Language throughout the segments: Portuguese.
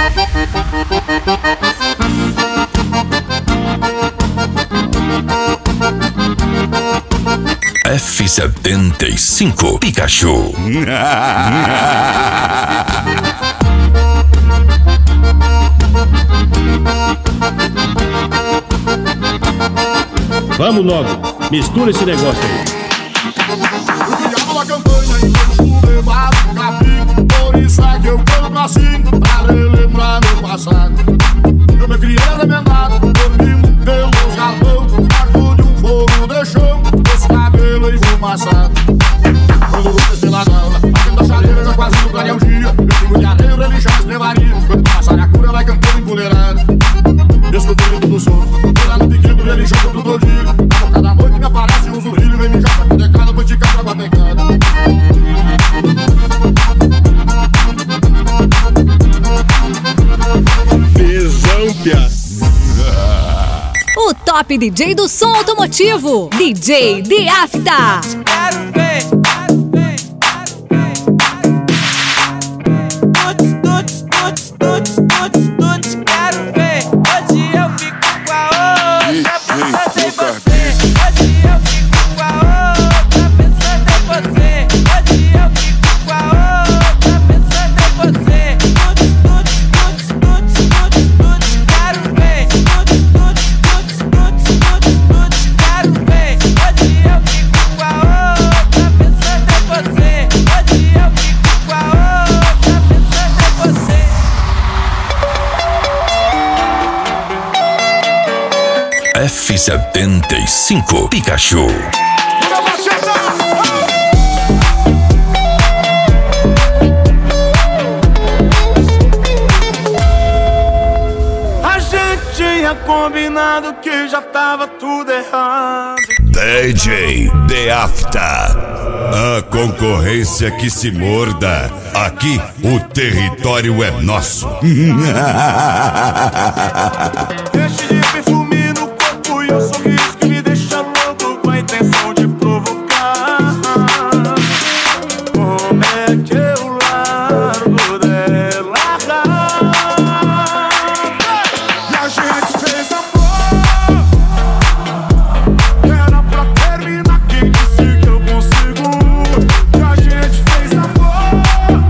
F75 Pikachu. Vamos logo, mistura esse negócio aí. A campanha em vez do levado capim. Por isso é que eu canto assim, pra relembrar meu passado. Eu me criei remendado, dormindo pelos galpão, perto de um fogo de chão, esse cabelo enfumaçado. Quando vou descer lá na dentro da chaleira, já quase no clarear o dia. Eu tenho de areia, religião, estrevaria. Quando passar a cura, vai cantando empoleirado. Descobrindo tudo solto, lá no pequeno religião, eu tudo dia. Na boca da noite me aparece um zurrilho, vem mijar pra cadecada, vou esticar pra batecada. Tesão, pia. O top DJ do som automotivo, DJ The Afta. Quero ver, quero ver, quero ver, tuts, quero ver. Hoje eu fico com a outra, pensando em você. Hoje eu fico com a outra, pensando em você. Hoje eu fico com a outra, pensando em você. Tuts, quero ver. Tuts, quero ver. Hoje eu fico com a outra, pensando em você. Hoje eu fico com a outra, pensando em você. F75 Pikachu. A gente tinha combinado que já tava tudo errado. DJ The Afta. A concorrência que se morda. Aqui o território é nosso. Enche de perfume no corpo e um sorriso que me deixa louco com a intenção de provocar. Como é que eu largo dela? E a gente fez amor. Era pra terminar, quem disse que eu consigo? E a gente fez amor.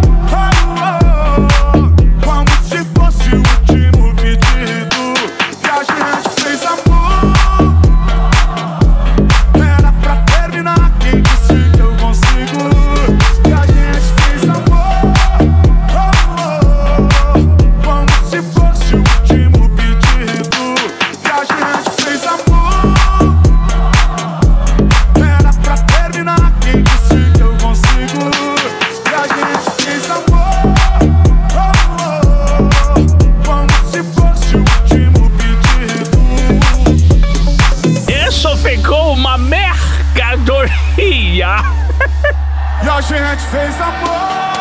Como se fosse o último pedido. E a gente fez amor. Era pra terminar, quem disse que eu consigo? E a gente fez amor. Como se fosse o último pedido. E a gente fez amor. Era pra terminar, quem disse que eu consigo? E a gente fez amor. Como se fosse o último pedido. Isso ficou uma mercadoria. E a gente fez amor.